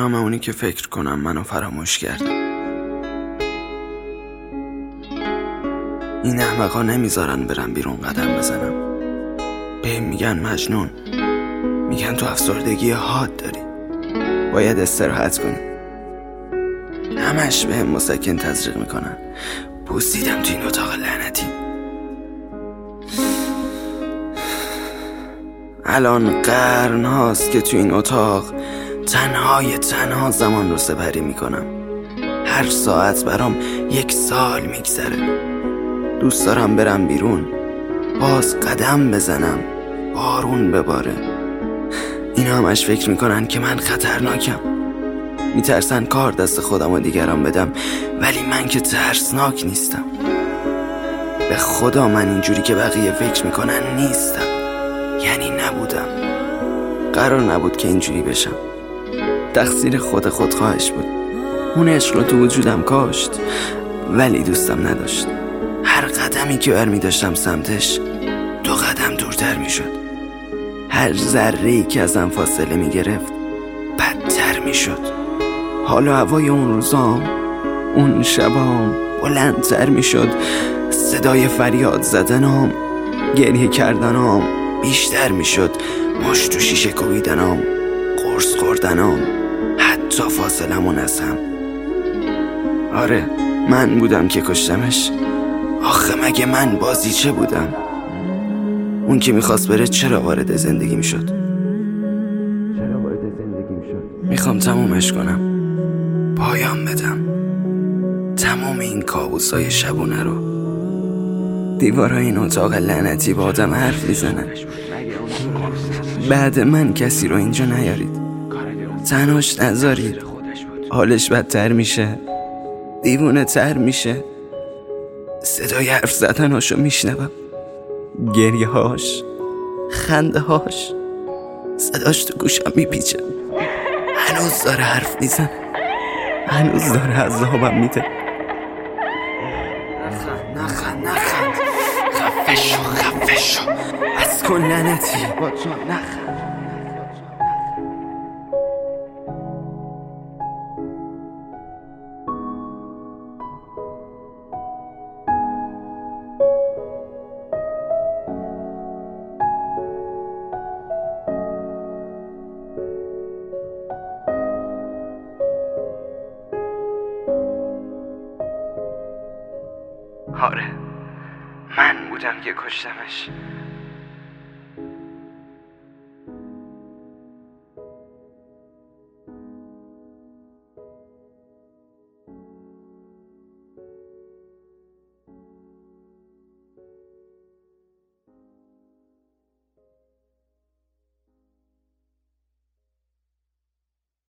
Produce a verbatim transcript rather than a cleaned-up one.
نام اونی که فکر کنم منو فراموش کرده. این احمقا نمیذارن برم بیرون قدم بزنم. بهم میگن مجنون، میگن تو افسردگی حاد داری، باید استراحت کنی. همش بهم مسکن تزریق میکنن. بوسیدم تو این اتاق لعنتی. الان قرن هاست که تو این اتاق تنهای تنها زمان رو سپری میکنم. هر ساعت برام یک سال میگذره. دوست دارم برم بیرون، باز قدم بزنم، بارون بباره. اینا همش فکر میکنن که من خطرناکم، میترسن کار دست خودم و دیگران بدم، ولی من که ترسناک نیستم. به خدا من اینجوری که بقیه فکر میکنن نیستم. یعنی نبودم. قرار نبود که اینجوری بشم. تقصیر خود خودخواهش بود. اون عشق رو تو وجودم کاشت، ولی دوستم نداشت. هر قدمی که برمی داشتم سمتش دو قدم دورتر می شد. هر ذره‌ای که ازم فاصله می گرفت بدتر می شد. حال و هوای اون روزام، اون شبام بلندتر می شد. صدای فریاد زدنام، گریه کردنام بیشتر می شد. مشت و شیشه کوبیدنام، قرص خوردنام، حتی فاصلمون از هم. آره، من بودم که کشتمش. آخه مگه من بازیچه بودم؟ اون که میخواست بره چرا وارد زندگی میشد؟ چرا وارد زندگی میشد؟ میخوام تمومش کنم، پایان بدم تمام این کابوسای شبونه رو. دیوارای این اتاق لعنتی با آدم حرف میزنن. بعد من کسی رو اینجا نیارید، تنهاش نذارید. حالش بدتر میشه، دیوونه تر میشه. صدای حرف زدناشو میشنوم، گریه هاش، خنده هاش، صداش تو گوشم میپیچه. هنوز داره حرف میزنه، هنوز داره عذابم میده. نخند نخند نخند، خفه شو خفه شو، بس کن لعنتی. نخند. آره، من بودم که کشتمش.